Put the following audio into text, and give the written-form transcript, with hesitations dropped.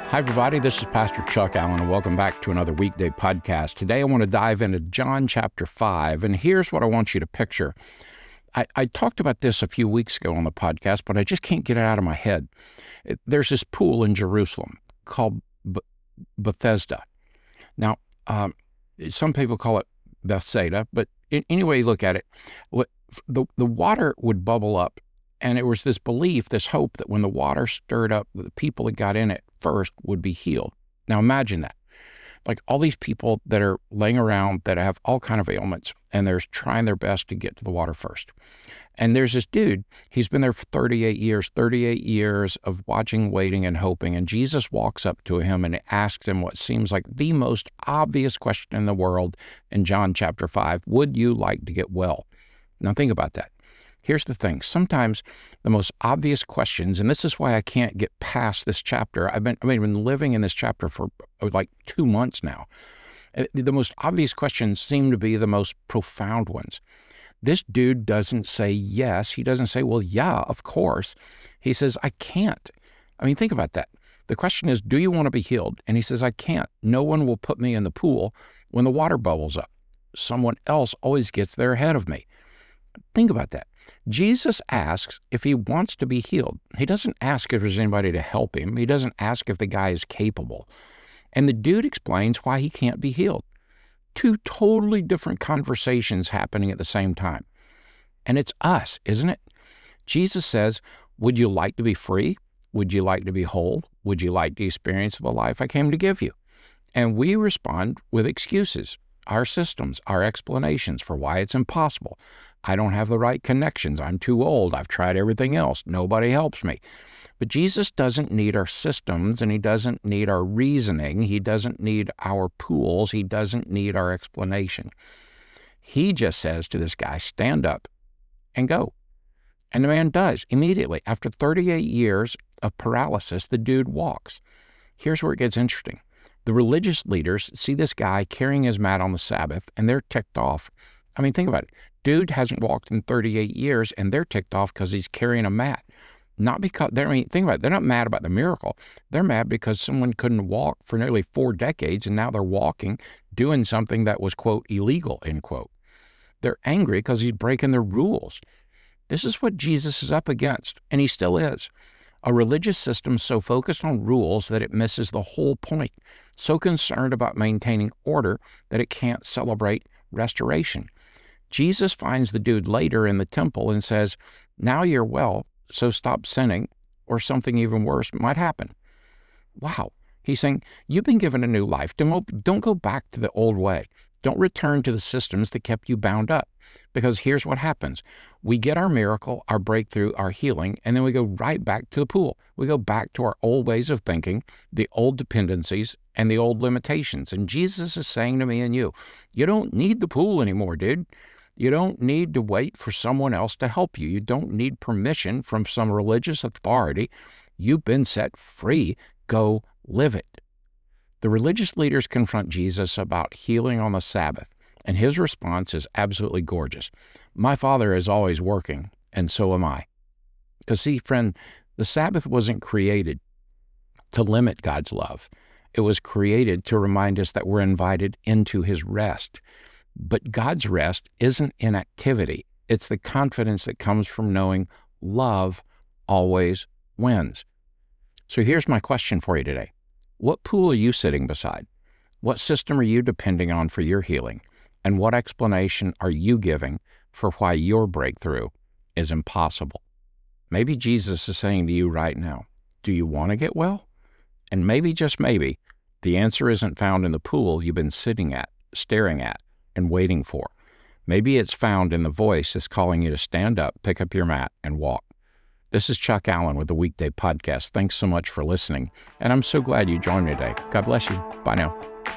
Hi, everybody. This is Pastor Chuck Allen, and welcome back to another weekday podcast. Today, I want to dive into John chapter 5, and here's what I want you to picture. I talked about this a few weeks ago on the podcast, but I just can't get it out of my head. There's this pool in Jerusalem called Bethesda. Now, some people call it Bethsaida, but any way you look at it, the water would bubble up, and it was this belief, this hope that when the water stirred up, the people that got in it first would be healed. Now imagine that. Like all these people that are laying around that have all kind of ailments, and they're trying their best to get to the water first. And there's this dude, he's been there for 38 years of watching, waiting, and hoping. And Jesus walks up to him and asks him what seems like the most obvious question in the world in John chapter 5. Would you like to get well? Now think about that. Here's the thing. Sometimes the most obvious questions, and this is why I can't get past this chapter. I've been living in this chapter for like 2 months now. The most obvious questions seem to be the most profound ones. This dude doesn't say yes. He doesn't say, well, yeah, of course. He says, I can't. I mean, think about that. The question is, do you want to be healed? And he says, I can't. No one will put me in the pool when the water bubbles up. Someone else always gets there ahead of me. Think about that. Jesus asks if he wants to be healed. He doesn't ask if there's anybody to help him. He doesn't ask if the guy is capable. And the dude explains why he can't be healed. Two totally different conversations happening at the same time. And it's us, isn't it? Jesus says, would you like to be free? Would you like to be whole? Would you like to experience the life I came to give you? And we respond with excuses, our systems, our explanations for why it's impossible. I don't have the right connections. I'm too old. I've tried everything else. Nobody helps me. But Jesus doesn't need our systems, and he doesn't need our reasoning. He doesn't need our pools. He doesn't need our explanation. He just says to this guy, stand up and go. And the man does immediately. After 38 years of paralysis, the dude walks. Here's where it gets interesting. The religious leaders see this guy carrying his mat on the Sabbath, and they're ticked off. I mean, think about it. Dude hasn't walked in 38 years, and they're ticked off because he's carrying a mat. Not because, think about it. They're not mad about the miracle. They're mad because someone couldn't walk for nearly 4 decades, and now they're walking, doing something that was, quote, illegal, end quote. They're angry because he's breaking their rules. This is what Jesus is up against, and he still is. A religious system so focused on rules that it misses the whole point, so concerned about maintaining order that it can't celebrate restoration. Jesus finds the dude later in the temple and says, now you're well, so stop sinning, or something even worse might happen. Wow. He's saying, you've been given a new life. Don't go back to the old way. Don't return to the systems that kept you bound up. Because here's what happens. We get our miracle, our breakthrough, our healing, and then we go right back to the pool. We go back to our old ways of thinking, the old dependencies, and the old limitations. And Jesus is saying to me and you don't need the pool anymore, dude. You don't need to wait for someone else to help you. You don't need permission from some religious authority. You've been set free. Go live it. The religious leaders confront Jesus about healing on the Sabbath, and his response is absolutely gorgeous. My Father is always working, and so am I. Because see, friend, the Sabbath wasn't created to limit God's love. It was created to remind us that we're invited into his rest. But God's rest isn't inactivity. It's the confidence that comes from knowing love always wins. So here's my question for you today. What pool are you sitting beside? What system are you depending on for your healing? And what explanation are you giving for why your breakthrough is impossible? Maybe Jesus is saying to you right now, do you want to get well? And maybe, just maybe, the answer isn't found in the pool you've been sitting at, staring at, and waiting for. Maybe it's found in the voice that's calling you to stand up, pick up your mat, and walk. This is Chuck Allen with the Weekday Podcast. Thanks so much for listening, and I'm so glad you joined me today. God bless you. Bye now.